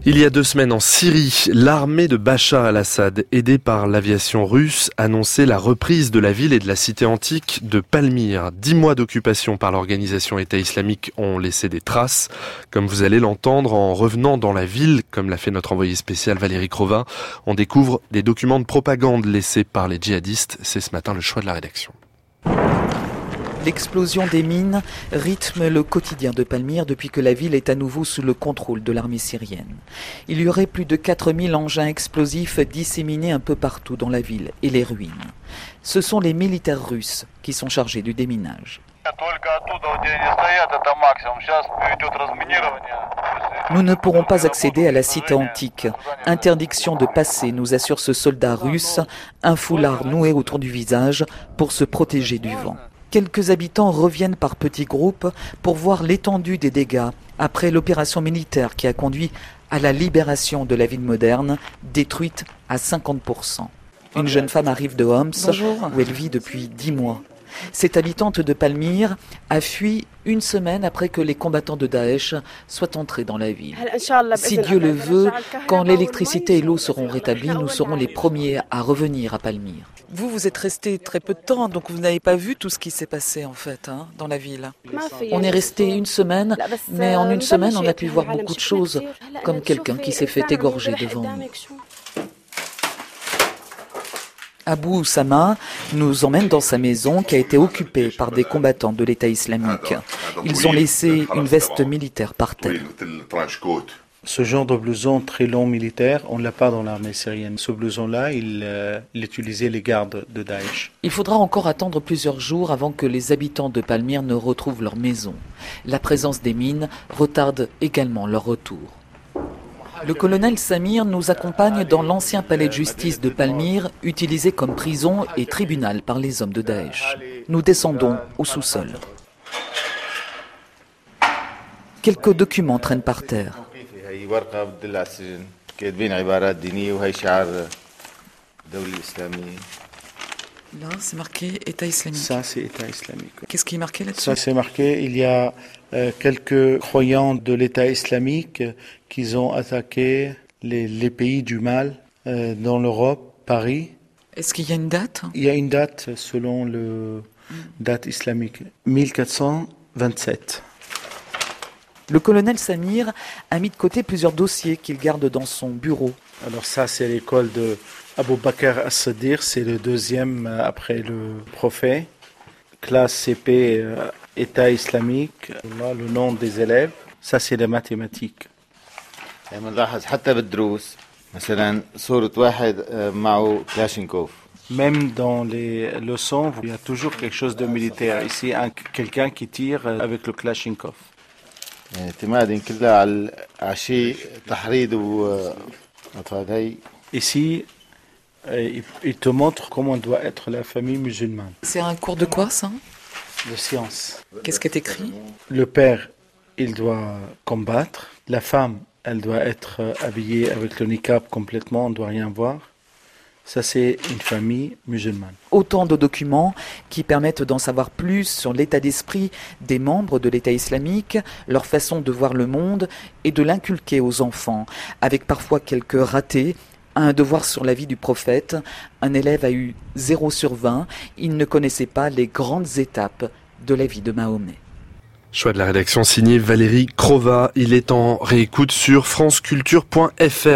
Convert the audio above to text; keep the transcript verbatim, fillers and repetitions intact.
Il y a deux semaines en Syrie, l'armée de Bachar al-Assad, aidée par l'aviation russe, annonçait la reprise de la ville et de la cité antique de Palmyre. Dix mois d'occupation par l'organisation État islamique ont laissé des traces, comme vous allez l'entendre en revenant dans la ville, comme l'a fait notre envoyé spécial Valérie Crova. On découvre des documents de propagande laissés par les djihadistes. C'est ce matin le choix de la rédaction. L'explosion des mines rythme le quotidien de Palmyre depuis que la ville est à nouveau sous le contrôle de l'armée syrienne. Il y aurait plus de quatre mille engins explosifs disséminés un peu partout dans la ville et les ruines. Ce sont les militaires russes qui sont chargés du déminage. Nous ne pourrons pas accéder à la cité antique. Interdiction de passer, nous assure ce soldat russe, un foulard noué autour du visage pour se protéger du vent. Quelques habitants reviennent par petits groupes pour voir l'étendue des dégâts après l'opération militaire qui a conduit à la libération de la ville moderne, détruite à cinquante pour cent. Une jeune femme arrive de Homs, Bonjour. Où elle vit depuis dix mois. Cette habitante de Palmyre a fui une semaine après que les combattants de Daesh soient entrés dans la ville. Si Dieu le veut, quand l'électricité et l'eau seront rétablies, nous serons les premiers à revenir à Palmyre. Vous, vous êtes resté très peu de temps, donc vous n'avez pas vu tout ce qui s'est passé en fait hein, dans la ville. On est resté une semaine, mais en une semaine, on a pu voir beaucoup de choses, comme quelqu'un qui s'est fait égorger devant nous. Abou Oussama nous emmène dans sa maison qui a été occupée par des combattants de l'État islamique. Ils ont laissé une veste militaire par terre. Ce genre de blouson très long militaire, on ne l'a pas dans l'armée syrienne. Ce blouson-là, il, euh, il utilisait les gardes de Daesh. Il faudra encore attendre plusieurs jours avant que les habitants de Palmyre ne retrouvent leur maison. La présence des mines retarde également leur retour. Le colonel Samir nous accompagne dans l'ancien palais de justice de Palmyre, utilisé comme prison et tribunal par les hommes de Daesh. Nous descendons au sous-sol. Quelques documents traînent par terre. Là, c'est marqué État islamique. Ça, c'est État islamique. Qu'est-ce qui est marqué là-dessus? Ça, c'est marqué, il y a euh, quelques croyants de l'État islamique qui ont attaqué les, les pays du mal euh, dans l'Europe, Paris. Est-ce qu'il y a une date? Il y a une date selon le mm. date islamique, mille quatre cent vingt-sept. Le colonel Samir a mis de côté plusieurs dossiers qu'il garde dans son bureau. Alors ça, c'est l'école de Abou Bakr as-Siddiq, c'est le deuxième après le prophète. Classe C P, euh, État islamique, là, le nom des élèves. Ça, c'est les mathématiques. Même dans les leçons, il y a toujours quelque chose de militaire. Ici, un, quelqu'un qui tire avec le Kalachnikov. Ici, il, il te montre comment doit être la famille musulmane. C'est un cours de quoi, ça? De science. Qu'est-ce qui est écrit? Le père, il doit combattre. La femme, elle doit être habillée avec le niqab complètement, on ne doit rien voir. Ça, c'est une famille musulmane. Autant de documents qui permettent d'en savoir plus sur l'état d'esprit des membres de l'État islamique, leur façon de voir le monde et de l'inculquer aux enfants, avec parfois quelques ratés. Un devoir sur la vie du prophète, un élève a eu zéro sur vingt, il ne connaissait pas les grandes étapes de la vie de Mahomet. Choix de la rédaction signé Valérie Crova. Il est en réécoute sur franceculture point f r.